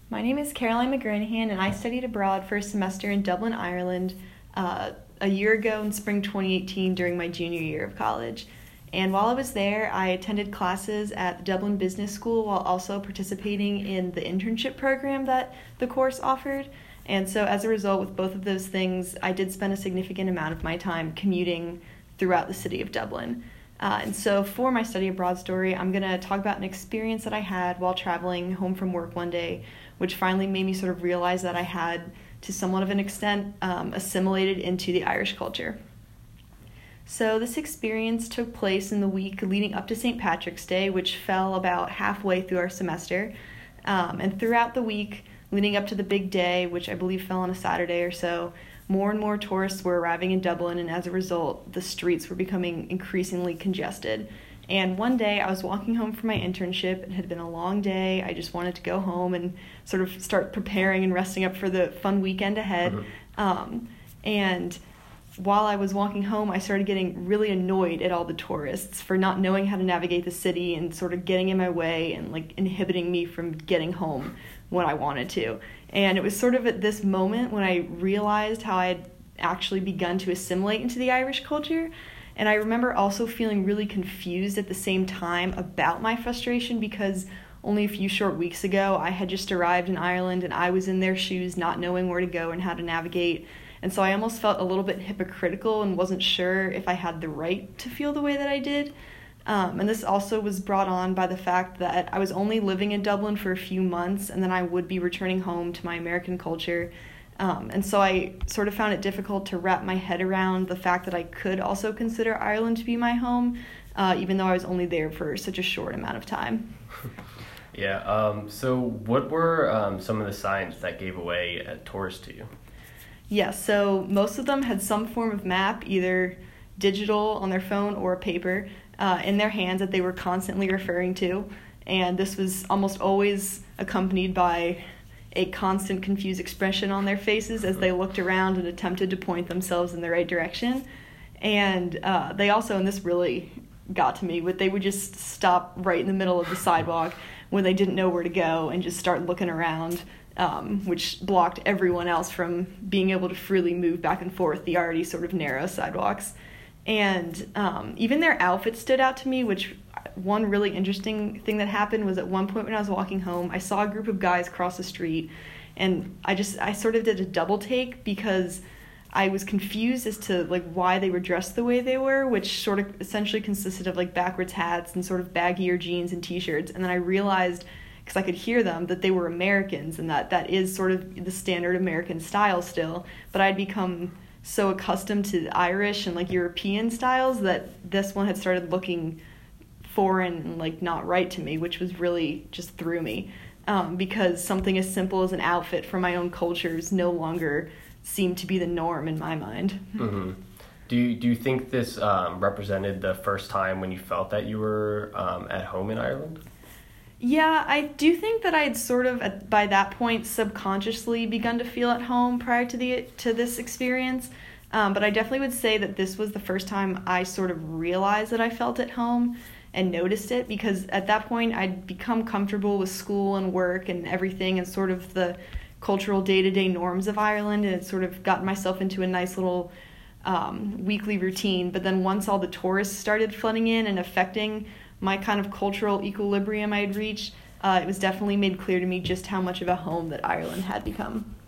My name is Caroline McGranahan, and I studied abroad for a semester in Dublin, Ireland, a year ago in spring 2018 during my junior year of college. And while I was there, I attended classes at the Dublin Business School while also participating in the internship program that the course offered. And so as a result, with both of those things, I did spend a significant amount of my time commuting throughout the city of Dublin. And so for my study abroad story, I'm going to talk about an experience that I had while traveling home from work one day, which finally made me sort of realize that I had, to somewhat of an extent, assimilated into the Irish culture. So this experience took place in the week leading up to St. Patrick's Day, which fell about halfway through our semester. And throughout the week leading up to the big day, which I believe fell on a Saturday or so, more and more tourists were arriving in Dublin, and as a result, the streets were becoming increasingly congested. And one day, I was walking home from my internship. It had been a long day. I just wanted to go home and sort of start preparing and resting up for the fun weekend ahead. And while I was walking home, I started getting really annoyed at all the tourists for not knowing how to navigate the city and sort of getting in my way and inhibiting me from getting home when I wanted to. And it was sort of at this moment when I realized how I had actually begun to assimilate into the Irish culture. And I remember also feeling really confused at the same time about my frustration, because only a few short weeks ago I had just arrived in Ireland and I was in their shoes, not knowing where to go and how to navigate. And so I almost felt a little bit hypocritical and wasn't sure if I had the right to feel the way that I did. And this also was brought on by the fact that I was only living in Dublin for a few months, and then I would be returning home to my American culture. And so I sort of found it difficult to wrap my head around the fact that I could also consider Ireland to be my home, even though I was only there for such a short amount of time. Yeah, so what were some of the signs that gave away a tourist to you? Yeah, so most of them had some form of map, either digital on their phone or paper, in their hands that they were constantly referring to. And this was almost always accompanied by a constant confused expression on their faces as they looked around and attempted to point themselves in the right direction. And they also, and this really got to me, but they would just stop right in the middle of the sidewalk when they didn't know where to go and just start looking around, which blocked everyone else from being able to freely move back and forth the already sort of narrow sidewalks. And even their outfits stood out to me, which one really interesting thing that happened was at one point when I was walking home, I saw a group of guys cross the street, and I sort of did a double take because I was confused as to why they were dressed the way they were, which sort of essentially consisted of backwards hats and sort of baggier jeans and t-shirts. And then I realized, because I could hear them, that they were Americans, and that is sort of the standard American style still, but I'd become so accustomed to Irish and European styles that this one had started looking foreign and not right to me, which was really just threw me, because something as simple as an outfit from my own cultures no longer seemed to be the norm in my mind. Mm-hmm. Do you think this represented the first time when you felt that you were at home in Ireland? Yeah, I do think that I had sort of, by that point, subconsciously begun to feel at home prior to this experience. But I definitely would say that this was the first time I sort of realized that I felt at home and noticed it, because at that point I'd become comfortable with school and work and everything and sort of the cultural day-to-day norms of Ireland, and had sort of gotten myself into a nice little weekly routine. But then once all the tourists started flooding in and affecting my kind of cultural equilibrium I had reached, it was definitely made clear to me just how much of a home that Ireland had become.